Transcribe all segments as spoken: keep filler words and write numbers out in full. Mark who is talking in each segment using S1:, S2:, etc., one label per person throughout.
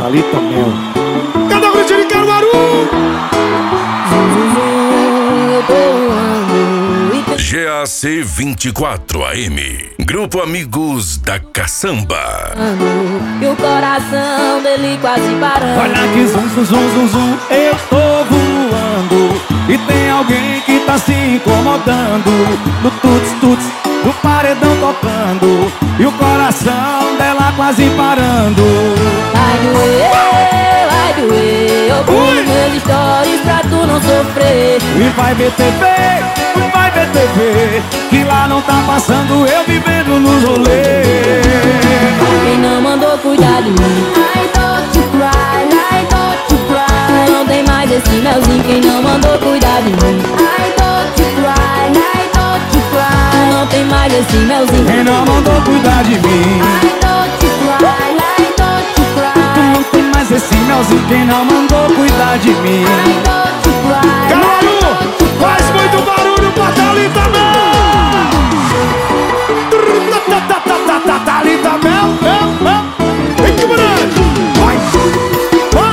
S1: Thalita Mel.
S2: Cadê o grito de Caruaru?
S3: G A C vinte e quatro A M, Grupo Amigos da Caçamba.
S4: E o coração dele quase parando.
S1: Olha que zum, zum, zum, zum, zum, eu tô voando. E tem alguém que tá se incomodando. No tuts, tuts, no paredão tocando. E o coração dela quase parando.
S4: Vai doer, vai doer. Eu pulo meus stories pra tu não sofrer.
S1: E vai ver T V, vai ver T V, que lá não tá passando eu vivendo nos rolês.
S4: Quem não mandou cuidar de mim, I don't you cry, I don't you cry. Não tem mais esse melzinho. Quem não mandou cuidar de mim, I don't you cry, I don't you cry. Não tem mais esse melzinho.
S1: Quem não mandou cuidar de mim,
S4: I don't you cry, I don't you cry.
S1: não tem mais esse melzinho. Quem não mandou cuidar de mim,
S4: I don't you cry.
S2: Caruaru, faz muito barulho pra Thalita Mel. Thalita Mel, Mel, Mel. Vem que grande. Vai, vai.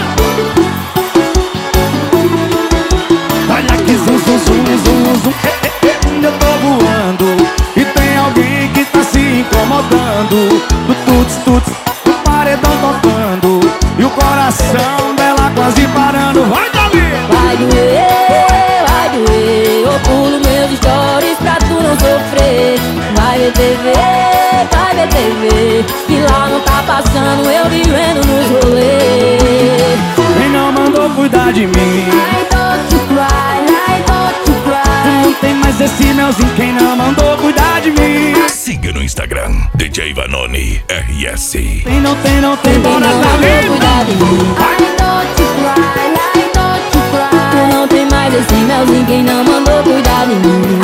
S1: olha que zum, zum, zum, zum, zum, eh, eh, eh, eu tô voando. E tem alguém que tá se incomodando. No tuts, tuts, no paredão tocando. E o coração dela quase parando. Vai, Thalita!
S4: Vai doer, vai doer. Eu pulo meus stories pra tu não sofrer. Vai ver T V, vai ver T V, que lá não tá passando eu vivendo nos rolês.
S1: Quem não mandou cuidar de mim,
S4: I don't you cry, I don't you cry.
S1: não tem mais esse melzinho. Quem não mandou cuidar de mim,
S3: Siga no Instagram, D J Vanoni R S.
S1: tem, não tem, não tem,
S4: Quem
S1: bora
S4: não mandou
S1: Thalita.
S4: cuidar de mim, I don't you cry, I don't you cry. Não tem mais esse melzinho. Quem não mandou cuidar de mim,